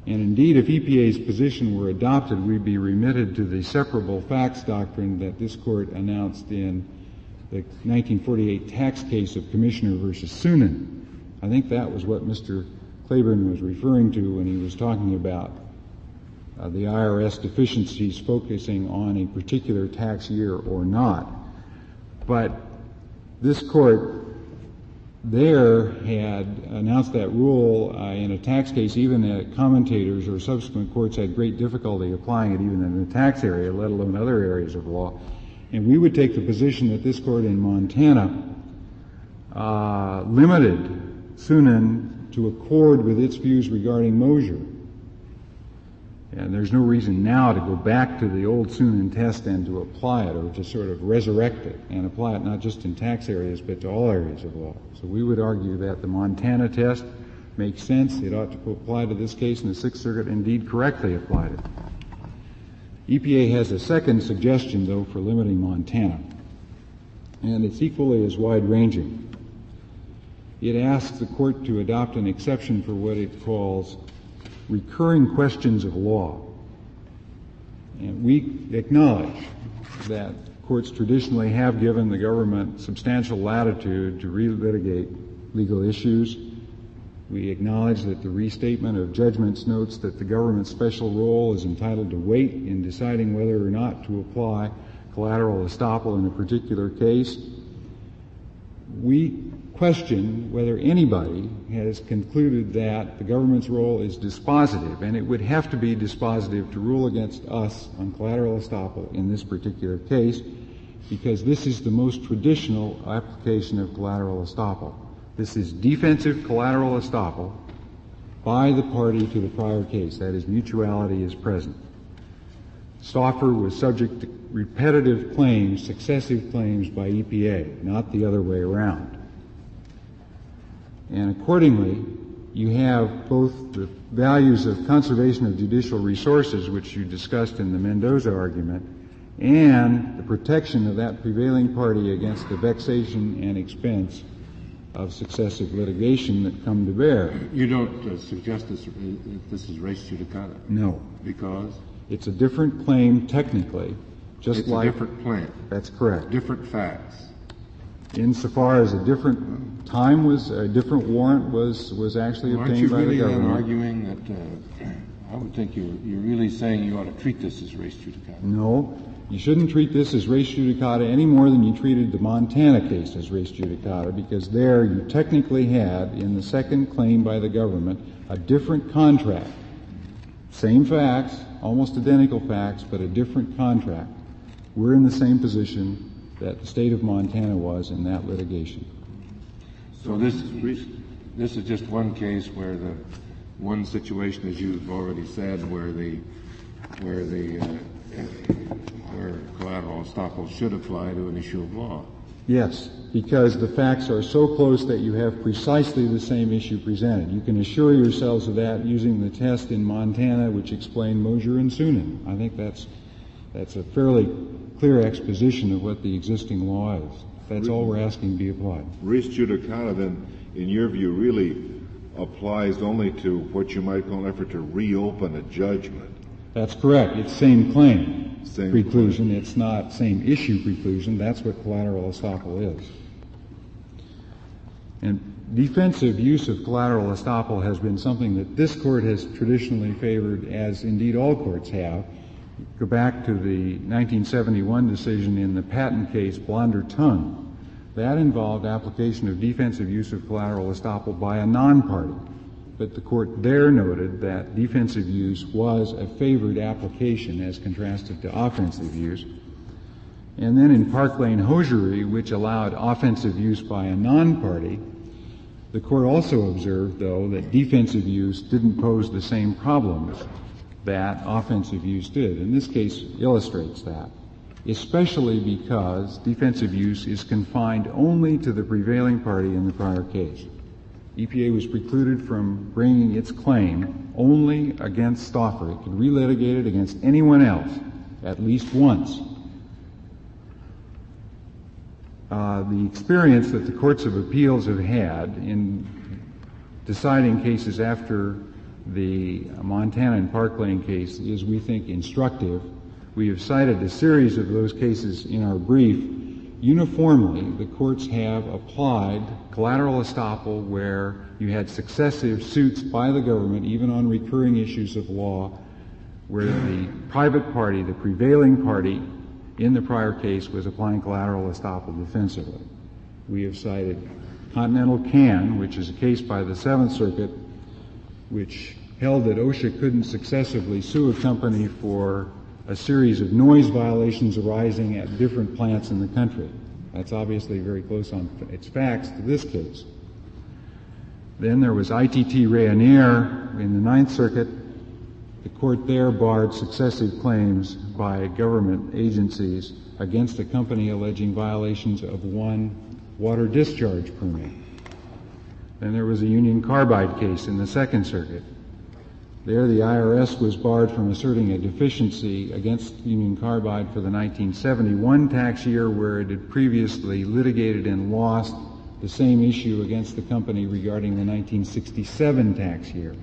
And indeed, if E P A's position were adopted, we'd be remitted to the separable facts doctrine that this Court announced in the nineteen forty-eight tax case of Commissioner versus Sunan. I think that was what Mister Claiborne was referring to when he was talking about uh, the I R S deficiencies focusing on a particular tax year or not. But this Court there had announced that rule uh, in a tax case. Even the commentators or subsequent courts had great difficulty applying it even in the tax area, let alone other areas of law. And we would take the position that this Court in Montana uh, limited Sunan to accord with its views regarding Mosier. And there's no reason now to go back to the old Sunan test and to apply it, or to sort of resurrect it and apply it not just in tax areas but to all areas of law. So we would argue that the Montana test makes sense. It ought to apply to this case, and the Sixth Circuit indeed correctly applied it. E P A has a second suggestion, though, for limiting Montana, and it's equally as wide-ranging. It asks the Court to adopt an exception for what it calls recurring questions of law. And we acknowledge that courts traditionally have given the government substantial latitude to relitigate legal issues. We acknowledge that the restatement of judgments notes that the government's special role is entitled to weight in deciding whether or not to apply collateral estoppel in a particular case. We question whether anybody has concluded that the government's role is dispositive, and it would have to be dispositive to rule against us on collateral estoppel in this particular case, because this is the most traditional application of collateral estoppel. This is defensive collateral estoppel by the party to the prior case. That is, mutuality is present. Stauffer was subject to repetitive claims, successive claims by E P A, not the other way around. And accordingly, you have both the values of conservation of judicial resources, which you discussed in the Mendoza argument, and the protection of that prevailing party against the vexation and expense of successive litigation that come to bear. You don't uh, suggest this, uh, this is res judicata? No. Because? It's a different claim technically, just it's like... It's a different claim. That's correct. Different facts. Insofar as a different time was, a different warrant was, was actually well, obtained by really the government. Aren't you really then arguing that, uh, I would think you're, you're really saying you ought to treat this as res judicata? No. You shouldn't treat this as res judicata any more than you treated the Montana case as res judicata, because there you technically had, in the second claim by the government, a different contract. Same facts, almost identical facts, but a different contract. We're in the same position that the state of Montana was in that litigation. So this is, this is just one case where the one situation, as you've already said, where the where the uh, where collateral estoppel should apply to an issue of law. Yes, because the facts are so close that you have precisely the same issue presented. You can assure yourselves of that using the test in Montana, which explained Mosier and Sunan. I think that's that's a fairly clear exposition of what the existing law is. That's all we're asking be applied. Res judicata, then, in your view, really applies only to what you might call an effort to reopen a judgment. That's correct. It's same claim Same preclusion. claim. It's not same issue preclusion. That's what collateral estoppel is. And defensive use of collateral estoppel has been something that this Court has traditionally favored, as indeed all courts have. Go back to the nineteen seventy-one decision in the patent case Blonder-Tongue. That involved application of defensive use of collateral estoppel by a non-party. But the Court there noted that defensive use was a favored application as contrasted to offensive use. And then in Park Lane hosiery, which allowed offensive use by a non-party, the Court also observed, though, that defensive use didn't pose the same problems that offensive use did. And this case illustrates that, especially because defensive use is confined only to the prevailing party in the prior case. E P A was precluded from bringing its claim only against Stauffer. It could relitigate it against anyone else at least once. Uh, the experience that the courts of appeals have had in deciding cases after the Montana and Park Lane case is, we think, instructive. We have cited a series of those cases in our brief. Uniformly, the courts have applied collateral estoppel where you had successive suits by the government, even on recurring issues of law, where the private party, the prevailing party in the prior case, was applying collateral estoppel defensively. We have cited Continental Can, which is a case by the Seventh Circuit, which held that OSHA couldn't successively sue a company for a series of noise violations arising at different plants in the country. That's obviously very close on its facts to this case. Then there was I T T Rayonier in the Ninth Circuit. The court there barred successive claims by government agencies against a company alleging violations of one water discharge permit. Then there was a Union Carbide case in the Second Circuit. There, the I R S was barred from asserting a deficiency against Union Carbide for the nineteen seventy-one tax year, where it had previously litigated and lost the same issue against the company regarding the nineteen sixty-seven tax year.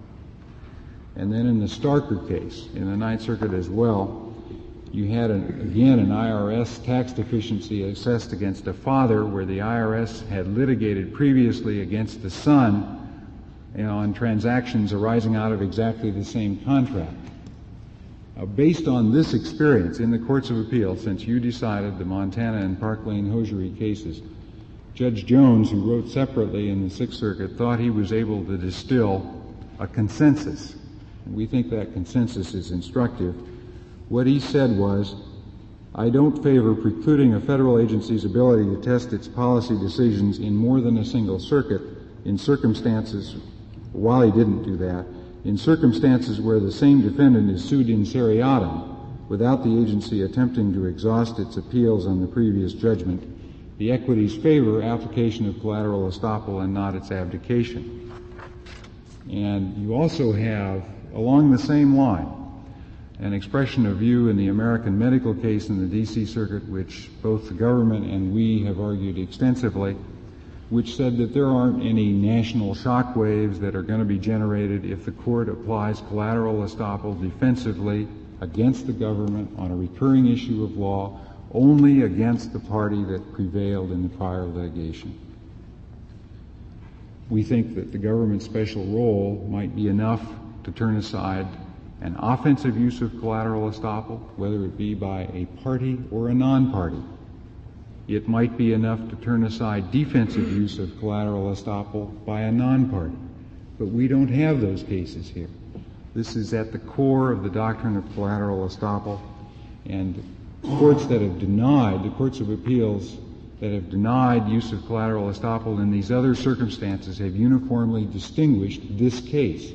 And then in the Starker case, in the Ninth Circuit as well, you had, an, again, an I R S tax deficiency assessed against a father, where the I R S had litigated previously against the son on transactions arising out of exactly the same contract. Now, based on this experience in the courts of appeal, since you decided the Montana and Park Lane hosiery cases, Judge Jones, who wrote separately in the Sixth Circuit, thought he was able to distill a consensus. And we think that consensus is instructive. What he said was, I don't favor precluding a federal agency's ability to test its policy decisions in more than a single circuit in circumstances, while he didn't do that, in circumstances where the same defendant is sued in seriatim without the agency attempting to exhaust its appeals on the previous judgment. The equities favor application of collateral estoppel and not its abdication. And you also have, along the same line, an expression of view in the American medical case in the D C Circuit, which both the government and we have argued extensively, which said that there aren't any national shock waves that are going to be generated if the court applies collateral estoppel defensively against the government on a recurring issue of law, only against the party that prevailed in the prior litigation. We think that the government's special role might be enough to turn aside an offensive use of collateral estoppel, whether it be by a party or a non-party. It might be enough to turn aside defensive use of collateral estoppel by a non-party. But we don't have those cases here. This is at the core of the doctrine of collateral estoppel, and courts that have denied, the courts of appeals that have denied use of collateral estoppel in these other circumstances have uniformly distinguished this case.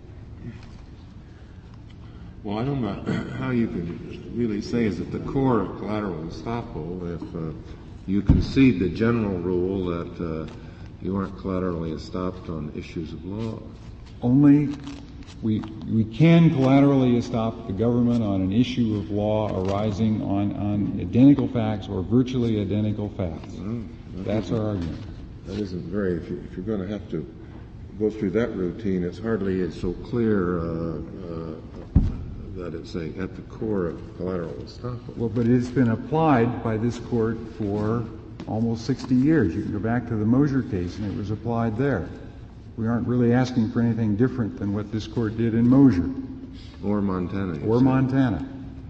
Well, I don't know how you can really say is at the core of collateral estoppel if uh, you concede the general rule that uh, you aren't collaterally estopped on issues of law. Only we we can collaterally estop the government on an issue of law arising on, on identical facts or virtually identical facts. Well, that That's our argument. That isn't very, if, you, if you're going to have to go through that routine, it's hardly it's so clear uh, uh, that it's a, at the core of collateral estoppel. Well, but it's been applied by this court for almost sixty years. You can go back to the Mosier case, and it was applied there. We aren't really asking for anything different than what this court did in Mosier. Or Montana. Or said. Montana.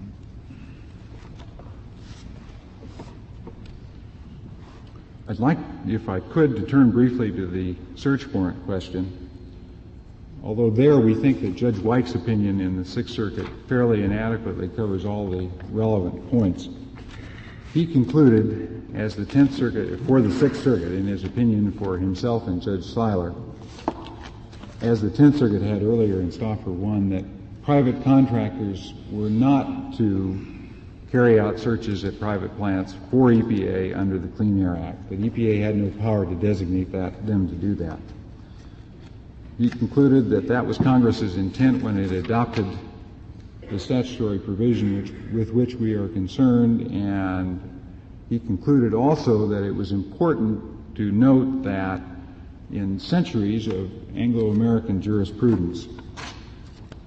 I'd like, if I could, to turn briefly to the search warrant question. Although there we think that Judge White's opinion in the Sixth Circuit fairly inadequately covers all the relevant points. He concluded, as the Tenth Circuit, for the Sixth Circuit, in his opinion for himself and Judge Seiler, as the Tenth Circuit had earlier in Stauffer one, that private contractors were not to carry out searches at private plants for E P A under the Clean Air Act, that E P A had no power to designate that, them to do that. He concluded that that was Congress's intent when it adopted the statutory provision which, with which we are concerned, and he concluded also that it was important to note that in centuries of Anglo-American jurisprudence,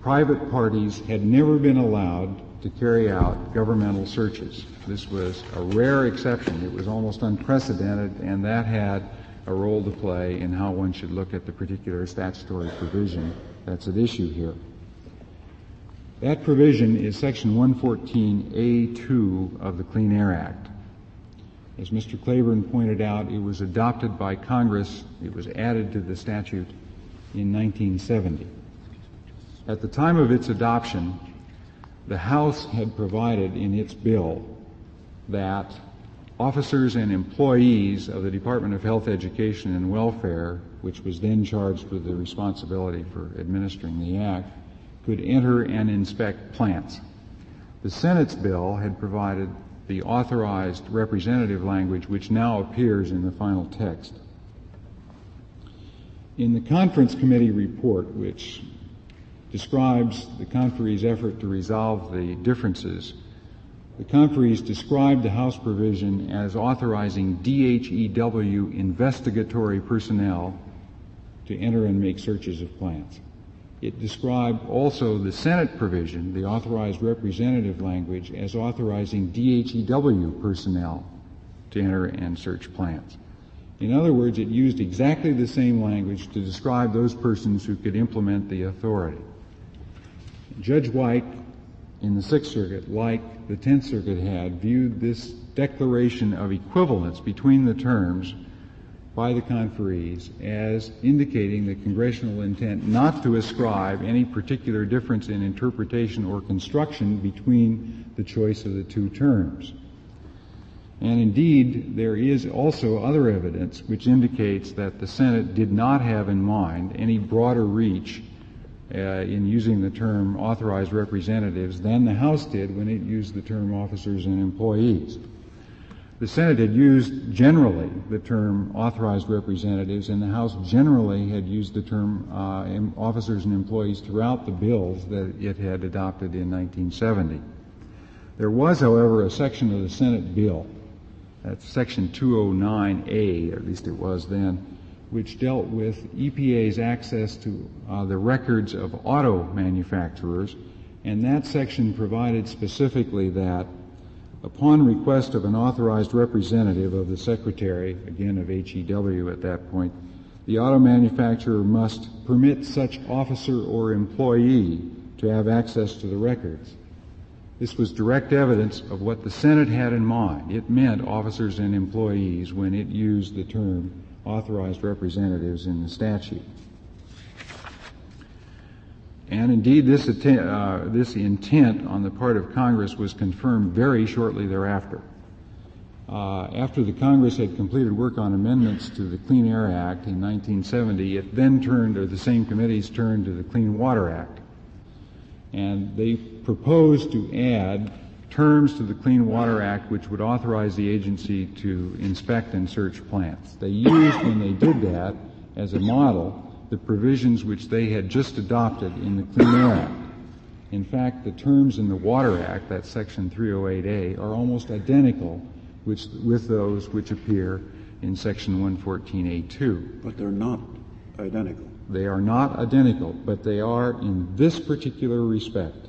private parties had never been allowed to carry out governmental searches. This was a rare exception. It was almost unprecedented, and that had a role to play in how one should look at the particular statutory provision that's at issue here. That provision is Section one fourteen A two of the Clean Air Act. As Mister Claiborne pointed out, it was adopted by Congress. It was added to the statute in nineteen seventy. At the time of its adoption, the House had provided in its bill that officers and employees of the Department of Health, Education, and Welfare, which was then charged with the responsibility for administering the Act, could enter and inspect plants. The Senate's bill had provided the authorized representative language, which now appears in the final text. In the Conference Committee report, which describes the conferee's effort to resolve the differences, the conferees described the House provision as authorizing D H E W investigatory personnel to enter and make searches of plants. It described also the Senate provision, the authorized representative language, as authorizing D H E W personnel to enter and search plants. In other words, it used exactly the same language to describe those persons who could implement the authority. Judge White in the Sixth Circuit, like the Tenth Circuit had, viewed this declaration of equivalence between the terms by the conferees as indicating the congressional intent not to ascribe any particular difference in interpretation or construction between the choice of the two terms. And indeed, there is also other evidence which indicates that the Senate did not have in mind any broader reach uh, in using the term authorized representatives than the House did when it used the term officers and employees. The Senate had used generally the term authorized representatives, and the House generally had used the term uh, em- officers and employees throughout the bills that it had adopted in nineteen seventy. There was, however, a section of the Senate bill, that's Section two oh nine A, at least it was then, which dealt with E P A's access to uh, the records of auto manufacturers, and that section provided specifically that upon request of an authorized representative of the Secretary, again of H E W at that point, the auto manufacturer must permit such officer or employee to have access to the records. This was direct evidence of what the Senate had in mind. It meant officers and employees when it used the term authorized representatives in the statute. And indeed, this, atten- uh, this intent on the part of Congress was confirmed very shortly thereafter. Uh, after the Congress had completed work on amendments to the Clean Air Act in nineteen seventy, it then turned, or the same committees turned to the Clean Water Act. And they proposed to add terms to the Clean Water Act which would authorize the agency to inspect and search plants. They used, when they did that, as a model, the provisions which they had just adopted in the Clean Air Act. In fact, the terms in the Water Act, that's Section three oh eight A, are almost identical which, with those which appear in Section one fourteen A two. But they're not identical. They are not identical, but they are in this particular respect.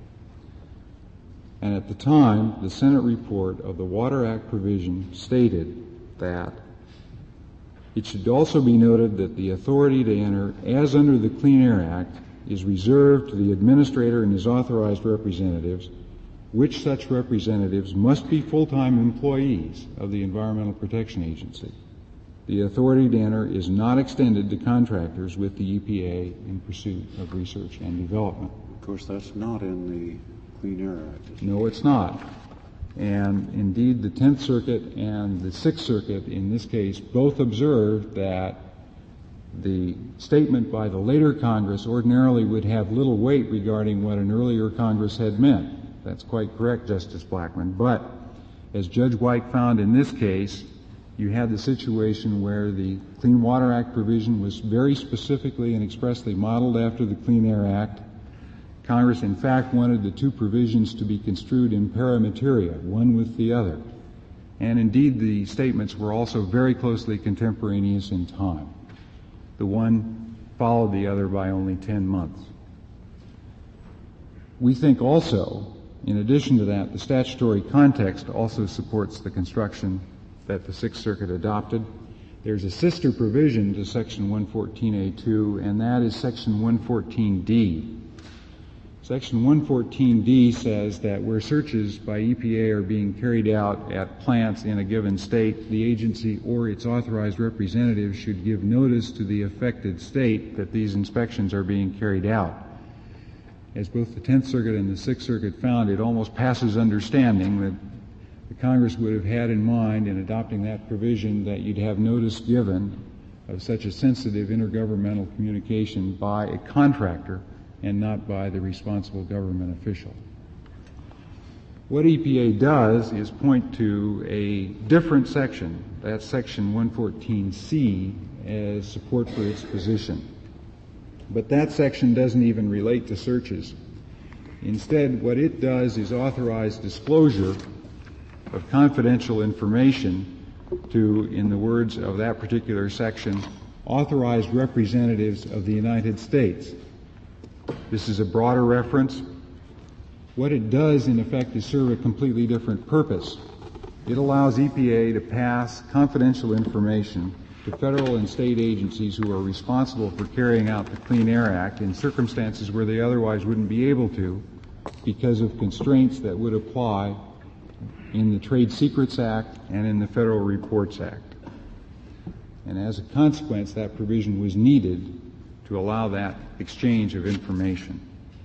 And at the time, the Senate report of the Water Act provision stated that it should also be noted that the authority to enter, as under the Clean Air Act, is reserved to the administrator and his authorized representatives, which such representatives must be full-time employees of the Environmental Protection Agency. The authority to enter is not extended to contractors with the E P A in pursuit of research and development. Of course, that's not in the Clean Air Act. No, it's not. And indeed, the Tenth Circuit and the Sixth Circuit in this case both observed that the statement by the later Congress ordinarily would have little weight regarding what an earlier Congress had meant. That's quite correct, Justice Blackmun. But as Judge White found in this case, you had the situation where the Clean Water Act provision was very specifically and expressly modeled after the Clean Air Act. Congress, in fact, wanted the two provisions to be construed in pari materia, one with the other. And indeed, the statements were also very closely contemporaneous in time. The one followed the other by only ten months. we think also, in addition to that, the statutory context also supports the construction that the Sixth Circuit adopted. There's a sister provision to Section one fourteen A two, and that is Section one fourteen D. Section one fourteen D says that where searches by E P A are being carried out at plants in a given state, the agency or its authorized representative should give notice to the affected state that these inspections are being carried out. As both the Tenth Circuit and the Sixth Circuit found, it almost passes understanding that the Congress would have had in mind in adopting that provision that you'd have notice given of such a sensitive intergovernmental communication by a contractor and not by the responsible government official. What E P A does is point to a different section, that's Section one fourteen C, as support for its position. But that section doesn't even relate to searches. Instead, what it does is authorize disclosure of confidential information to, in the words of that particular section, authorized representatives of the United States. This is a broader reference. What it does, in effect, is serve a completely different purpose. It allows E P A to pass confidential information to federal and state agencies who are responsible for carrying out the Clean Air Act in circumstances where they otherwise wouldn't be able to because of constraints that would apply in the Trade Secrets Act and in the Federal Reports Act. And as a consequence, that provision was needed to allow that exchange of information.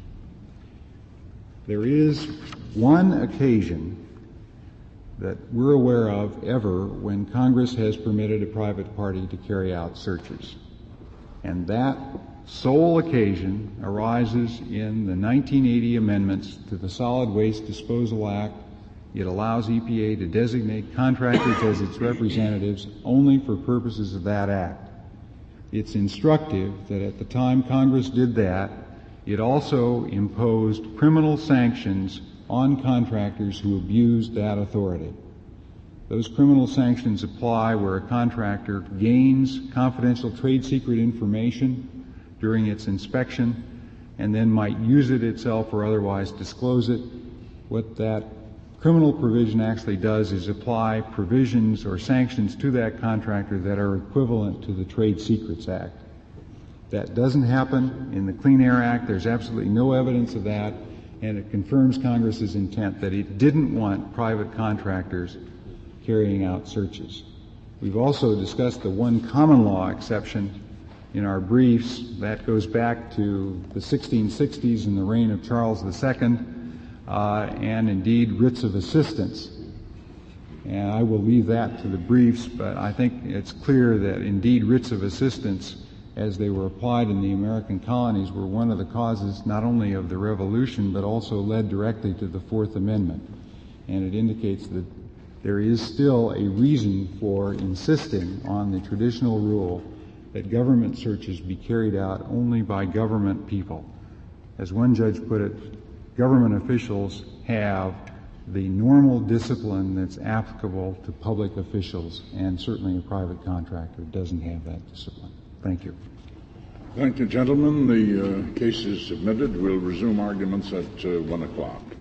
There is one occasion that we're aware of ever when Congress has permitted a private party to carry out searches. And that sole occasion arises in the nineteen eighty amendments to the Solid Waste Disposal Act. It allows E P A to designate contractors as its representatives only for purposes of that act. It's instructive that at the time Congress did that, it also imposed criminal sanctions on contractors who abused that authority. Those criminal sanctions apply where a contractor gains confidential trade secret information during its inspection and then might use it itself or otherwise disclose it. What that criminal provision actually does is apply provisions or sanctions to that contractor that are equivalent to the Trade Secrets Act. That doesn't happen in the Clean Air Act. There's absolutely no evidence of that, and it confirms Congress's intent that it didn't want private contractors carrying out searches. We've also discussed the one common law exception in our briefs. That goes back to the sixteen sixties in the reign of Charles the Second, uh, and indeed writs of assistance. And I will leave that to the briefs, but I think it's clear that indeed writs of assistance, as they were applied in the American colonies, were one of the causes not only of the Revolution, but also led directly to the Fourth Amendment. And it indicates that there is still a reason for insisting on the traditional rule that government searches be carried out only by government people. As one judge put it, government officials have the normal discipline that's applicable to public officials, and certainly a private contractor doesn't have that discipline. Thank you. Thank you, gentlemen. The uh, case is submitted. We'll resume arguments at uh, one o'clock.